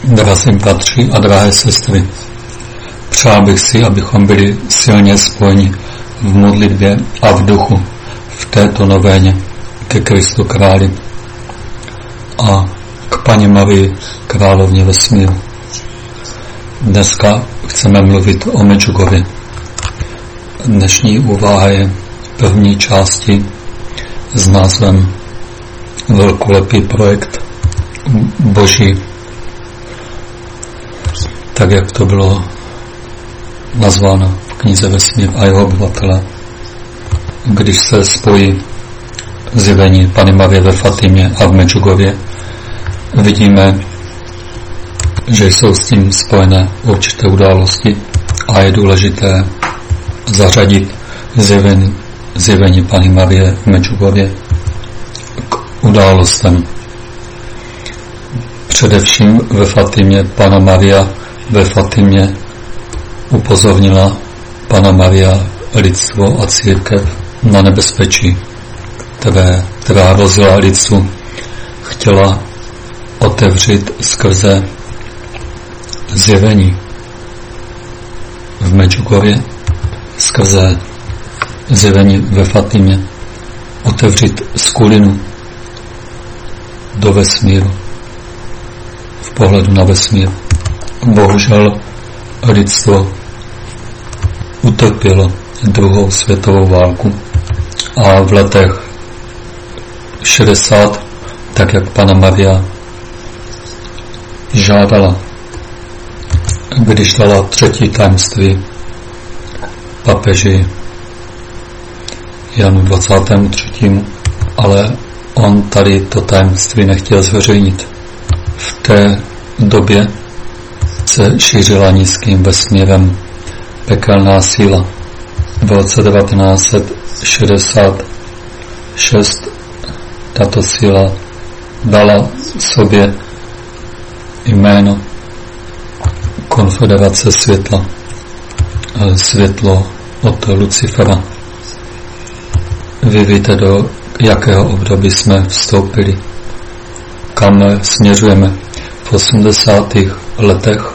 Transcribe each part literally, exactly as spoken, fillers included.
Drazí bratři a drahé sestry, přál bych si, abychom byli silně spojeni v modlitbě a v duchu v této novéně ke Kristu Králi a k Panně Marii, královně vesmíru. Dneska chceme mluvit o Medjugorje. Dnešní úvaha je první části s názvem Velkolepý projekt Boží, tak jak to bylo nazváno v knize Vesmír a jeho obyvatele. Když se spojí zjevení Panny Marie ve Fatimě a v Medjugorje, vidíme, že jsou s tím spojené určité události a je důležité zařadit zjevení, zjevení Panny Marie v Medjugorje k událostem. Především ve Fatimě Panna Maria ve Fatimě upozornila Panna Maria lidstvo a církev na nebezpečí, které, která hrozila lidstvu. Chtěla otevřít skrze zjevení v Medjugorje, skrze zjevení ve Fatimě, otevřít skulinu do vesmíru, v pohledu na vesmír. Bohužel lidstvo utrpělo druhou světovou válku a v letech šedesát, tak jak Panna Maria žádala, když dala třetí tajemství papeži Janu dvacátému třetímu, ale on tady to tajemství nechtěl zveřejnit. V té době se šířila nízkým vesmírem pekelná síla. V roce devatenáct set šedesát šest tato síla dala sobě jméno Konfederace světla, světlo od Lucifera. Vy víte, do jakého období jsme vstoupili, kam směřujeme. V osmdesátých letech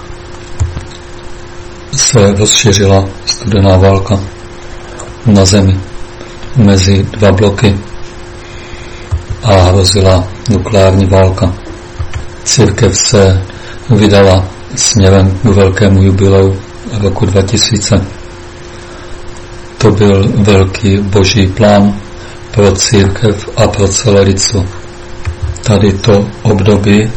se rozšířila studená válka na zemi mezi dva bloky a hrozila nukleární válka. Církev se vydala směrem k velkému jubileu roku dva tisíce. To byl velký boží plán pro církev a pro celé lidstvo. Tady to období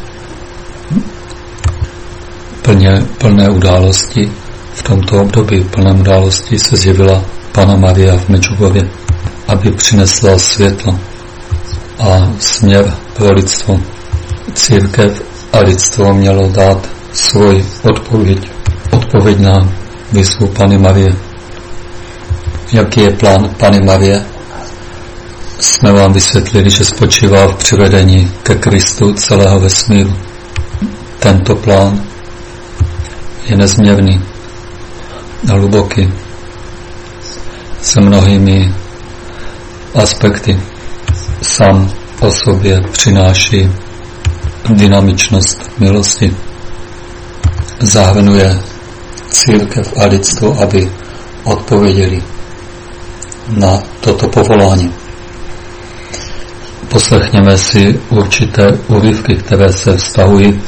plně, plné události, v tomto období plné události se zjevila Panna Maria v Medjugorje, aby přinesla světlo a směr pro lidstvo. Církev a lidstvo mělo dát svůj odpověď, odpověď na výzvu Panny Marie. Jaký je plán Panny Marie? Jsme vám vysvětlili, že spočívá v přivedení ke Kristu celého vesmíru. Tento plán je nezměrný a hluboký, se mnohými aspekty. Sám o sobě přináší dynamičnost milosti. Zahrnuje církev a lidstvo, aby odpověděli na toto povolání. Poslechněme si určité úryvky, které se vztahují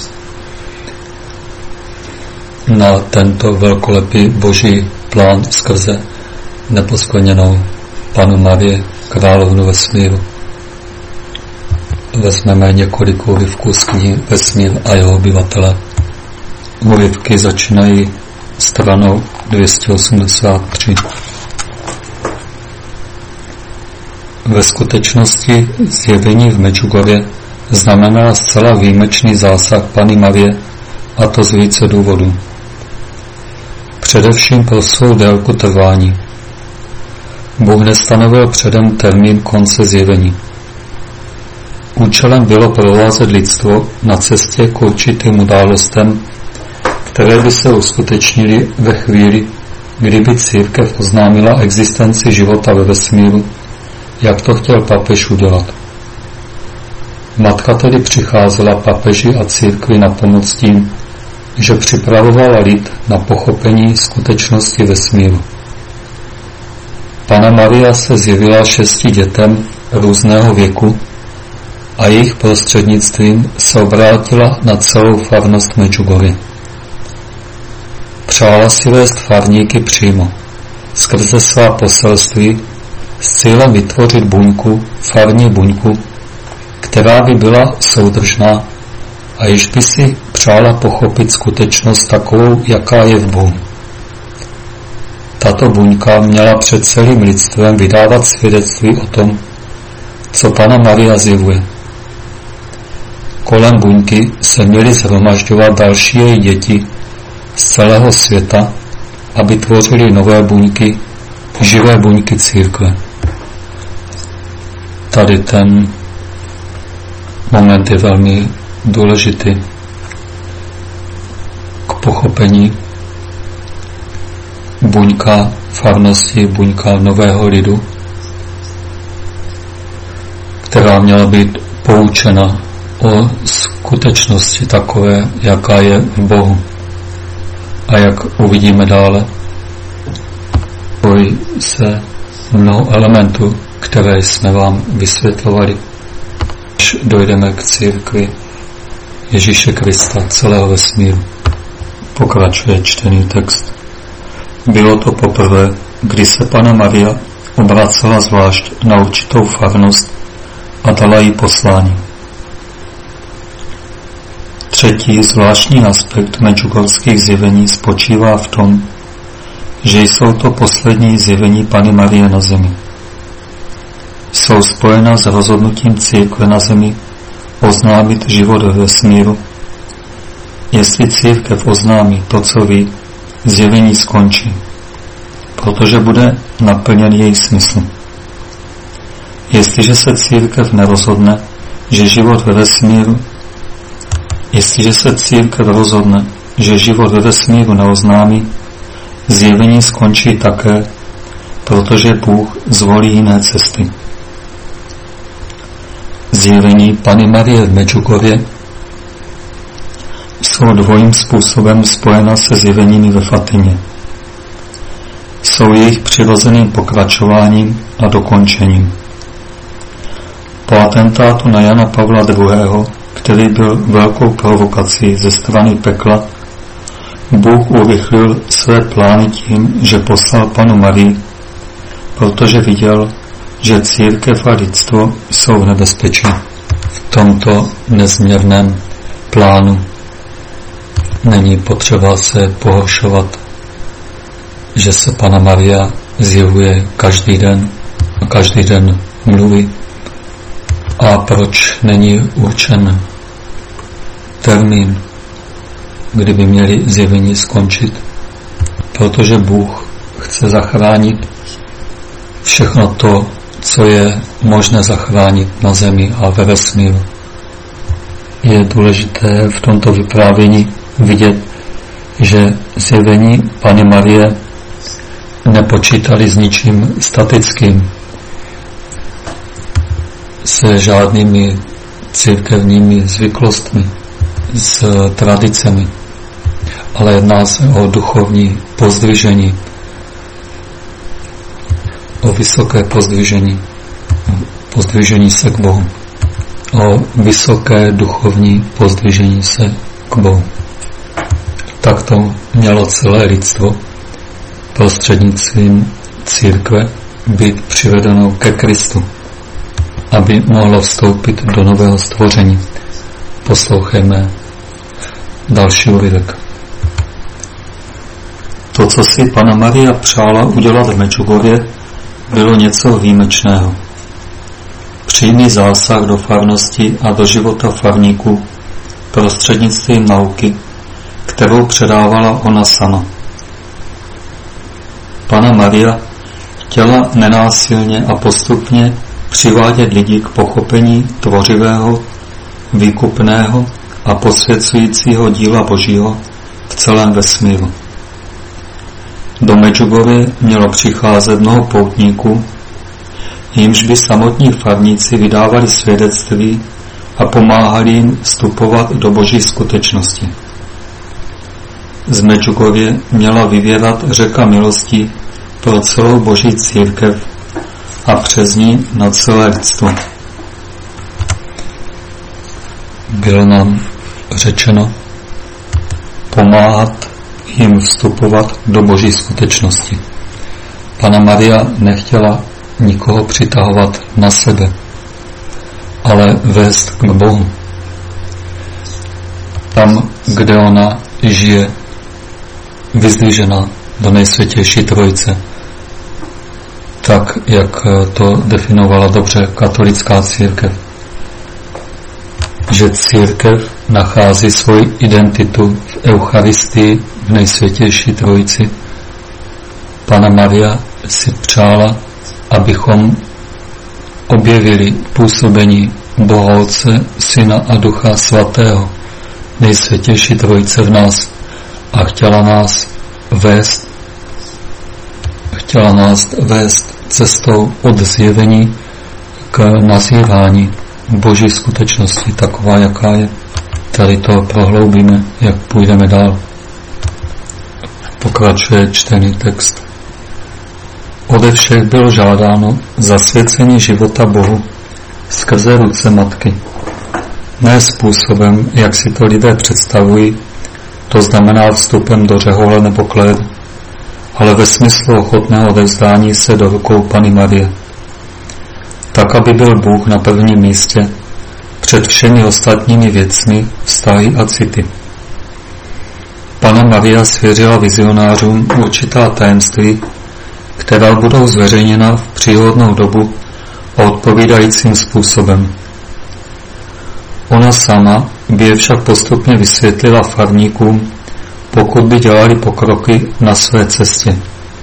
na tento velkolepý boží plán skrze neposkvrněnou Pannu Marii, královnu vesmíru. Vezmeme několik úryvků z knihy Vesmír a jeho obyvatele. Úryvky začínají stranou dvě stě osmdesát tři. Ve skutečnosti zjevení v Medjugorje znamená zcela výjimečný zásah Panny Marie, a to z více důvodů. Především pro svou délku trvání. Bůh nestanovil předem termín konce zjevení. Účelem bylo provázet lidstvo na cestě k určitým událostem, které by se uskutečnily ve chvíli, kdyby církev oznámila existenci života ve vesmíru, jak to chtěl papež udělat. Matka tedy přicházela papeži a církvi na pomoc tím, že připravovala lid na pochopení skutečnosti vesmíru. Panna Maria se zjevila šesti dětem různého věku a jejich prostřednictvím se obrátila na celou farnost Medjugorje. Přála si vést farníky přímo, skrze svá poselství, s cílem vytvořit buňku, farní buňku, která by byla soudržná a již by si přála pochopit skutečnost takovou, jaká je v Bohu. Tato buňka měla před celým lidstvem vydávat svědectví o tom, co Panna Maria zjevuje. Kolem buňky se měly shromažďovat další její děti z celého světa, aby tvořily nové buňky, živé buňky církve. Tady ten moment je velmi důležitý k pochopení. Buňka farnosti, buňka nového lidu, která měla být poučena o skutečnosti takové, jaká je v Bohu. A jak uvidíme dále, pojí se mnoho elementů, které jsme vám vysvětlovali, až dojdeme k církvi Ježíše Krista celého vesmíru. Pokračuje čtený text. Bylo to poprvé, kdy se Panna Maria obracela zvlášť na určitou farnost a dala jí poslání. Třetí zvláštní aspekt medjugorských zjevení spočívá v tom, že jsou to poslední zjevení Panny Marie na zemi. Jsou spojena s rozhodnutím církve na zemi oznámit život ve vesmíru. Jestli církev oznámí to, co ví, zjevení skončí, protože bude naplněn její smysl. Jestliže se církev nerozhodne, že život ve vesmíru Jestliže se církev rozhodne, že život ve vesmíru neoznámí, zjevení skončí také, protože Bůh zvolí jiné cesty. Zjevení Panny Marie v Medjugorje jsou dvojím způsobem spojena se zjeveními ve Fatimě. Jsou jejich přirozeným pokračováním a dokončením. Po atentátu na Jana Pavla druhého., který byl velkou provokací ze strany pekla, Bůh urychlil své plány tím, že poslal Pannu Marii, protože viděl, že církev a lidstvo jsou v nebezpečí. V tomto nezměrném plánu není potřeba se pohoršovat, že se Panna Maria zjevuje každý den a každý den mluví. A proč není určen termín, kdyby měli zjevení skončit? Protože Bůh chce zachránit všechno to, co je možné zachránit na zemi a ve vesmíru. Je důležité v tomto vyprávění vidět, že zjevení Panny Marie nepočítali s ničím statickým, se žádnými církevními zvyklostmi, s tradicemi, ale jedná se o duchovní pozdvižení, o vysoké pozdvižení, pozdvižení se k Bohu, o vysoké duchovní pozdvižení se k Bohu. Tak to mělo celé lidstvo prostřednictvím církve být přivedeno ke Kristu, aby mohlo vstoupit do nového stvoření. Poslouchejme další úryvek. To, co si Panna Maria přála udělat v Medjugorje, bylo něco výjimečného. Přímý zásah do farnosti a do života farníků prostřednictvím nauky, kterou předávala ona sama. Panna Maria chtěla nenásilně a postupně přivádět lidi k pochopení tvořivého, výkupného a posvěcujícího díla Božího v celém vesmíru. Do Medjugorje mělo přicházet mnoho poutníků, jimž by samotní farníci vydávali svědectví a pomáhali jim vstupovat do Boží skutečnosti. z Medjugorje měla vyvěrat řeka milosti pro celou Boží církev a přes ní na celé lidstvo. Bylo nám řečeno pomáhat jim vstupovat do Boží skutečnosti. Panna Maria nechtěla nikoho přitahovat na sebe, ale vést k Bohu. Tam, kde ona žije, vyzdvižená do nejsvětější trojice, tak, jak to definovala dobře katolická církev. Že církev nachází svoji identitu v Eucharistii v nejsvětější trojici. Panna Maria si přála, abychom objevili působení Boha Otce, Syna a Ducha Svatého, nejsvětější trojice v nás, a chtěla nás vést chtěla nás vést cestou od zjevení k nazírání Boží skutečnosti, taková, jaká je. Tady to prohloubíme, jak půjdeme dál. Pokračuje čtený text. Ode všech bylo žádáno zasvěcení života Bohu skrze ruce matky. Ne způsobem, jak si to lidé představují, to znamená vstupem do řehole nebo kléru, ale ve smyslu ochotného odevzdání se do rukou Panny Marie. Tak, aby byl Bůh na prvním místě před všemi ostatními věcmi, vztahy a city. Panna Maria svěřila vizionářům určitá tajemství, která budou zveřejněna v příhodnou dobu a odpovídajícím způsobem. Ona sama by je však postupně vysvětlila farníkům, pokud by dělali pokroky na své cestě.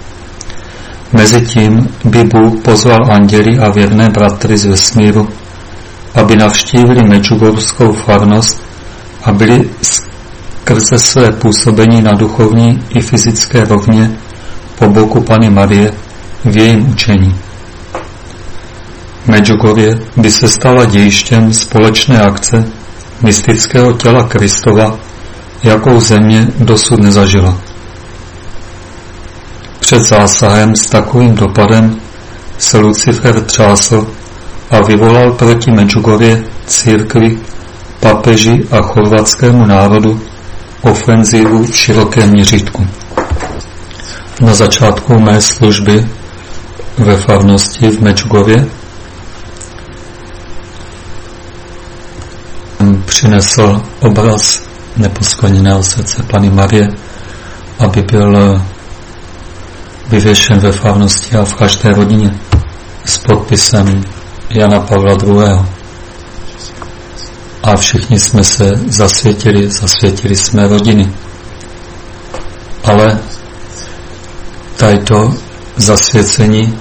Mezitím by Bůh pozval anděly a věrné bratry z vesmíru, aby navštívili medžugorskou farnost a byli skrze své působení na duchovní i fyzické rovně po boku Panny Marie v jejím učení. Medjugorje by se stala dějištěm společné akce mystického těla Kristova, jakou země dosud nezažila. Před zásahem s takovým dopadem se Lucifer třásl a vyvolal proti Medjugorje, církvi, papeži a chorvatskému národu ofenzívu v širokém měřítku. Na začátku mé služby ve farnosti v Medjugorje přinesl obraz neposkvrněného srdce Panny Marie, aby byl vyvěšen ve farnosti a v každé rodině s podpisem Jana Pavla druhého. A všichni jsme se zasvětili, zasvětili jsme rodiny. Ale tato zasvěcení,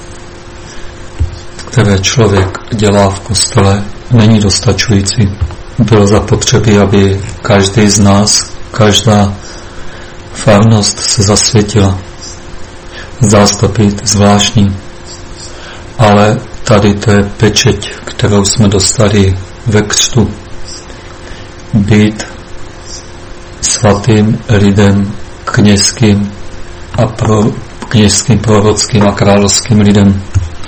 které člověk dělá v kostele, není dostačující. Bylo zapotřebí, aby každý z nás, každá farnost se zasvětila. Zdá se to být zvláštní, ale tady to je pečeť, kterou jsme dostali ve křtu. Být svatým lidem, kněžským a pro, kněžským, prorockým a královským lidem.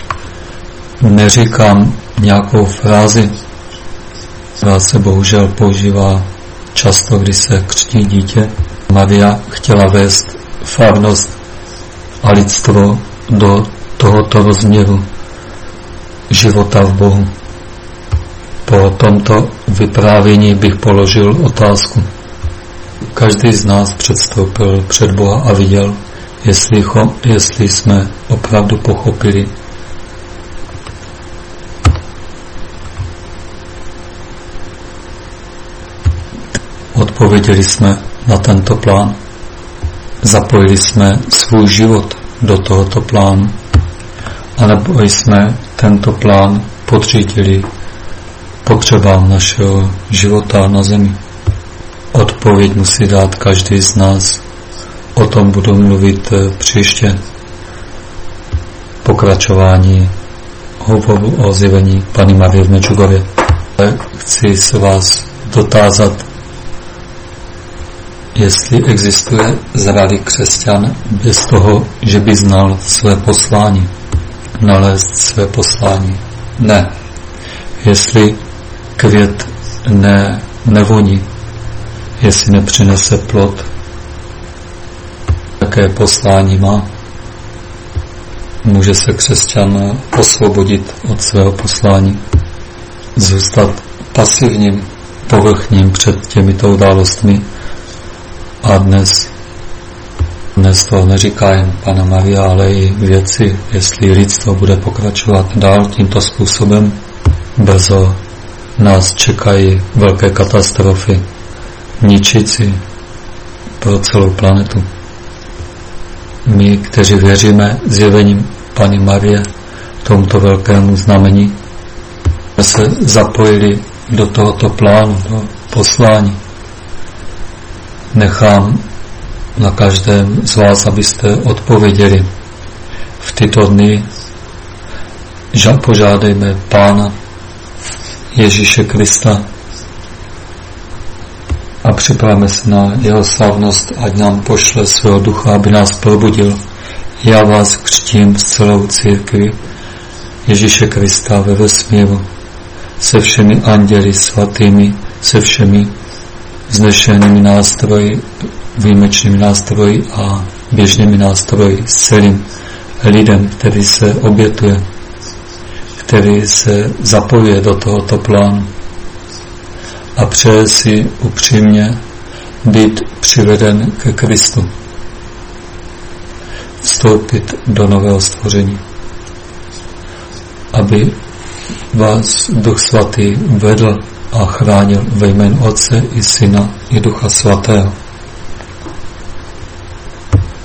Neříkám nějakou frázi, která se bohužel používá často, když se křtí dítě. Maria chtěla vést farnost a lidstvo do tohoto rozměru života v Bohu. Po tomto vyprávění bych položil otázku. Každý z nás předstoupil před Boha a viděl, jestli, ho, jestli jsme opravdu pochopili odpověděli jsme na tento plán, zapojili jsme svůj život do tohoto plánu, anebo jsme tento plán podřídili potřebám našeho života na zemi. Odpověď musí dát každý z nás. O tom budu mluvit příště. Pokračování hovoru o zjevení Panny Marie v Medjugorje. Chci se vás dotázat, jestli existuje zralý křesťan bez toho, že by znal své poslání, nalézt své poslání. Ne. Jestli květ ne, nevoní, jestli nepřinese plod, jaké poslání má, může se křesťan osvobodit od svého poslání, zůstat pasivním, povrchním před těmito událostmi. A dnes, dnes to neříká jen Panna Maria, ale i věci, jestli lidstvo bude pokračovat dál tímto způsobem, brzo nás čekají velké katastrofy, ničící pro celou planetu. My, kteří věříme zjevením Panny Marie, tomuto velkému znamení, se zapojili do tohoto plánu, do poslání. Nechám na každém z vás, abyste odpověděli. V tyto dny požádejme Pána Ježíše Krista a připravíme se na jeho slavnost, ať nám pošle svého ducha, aby nás probudil. Já vás křtím s celou církví Ježíše Krista ve vesmíru, se všemi anděli svatými, se všemi vznešenými nástroji, výjimečnými nástroji a běžnými nástroji, s celým lidem, který se obětuje, který se zapojuje do tohoto plánu a přeje si upřímně být přiveden ke Kristu, vstoupit do nového stvoření, aby vás Duch Svatý vedl a chránil ve jménu Otce i Syna i Ducha Svatého.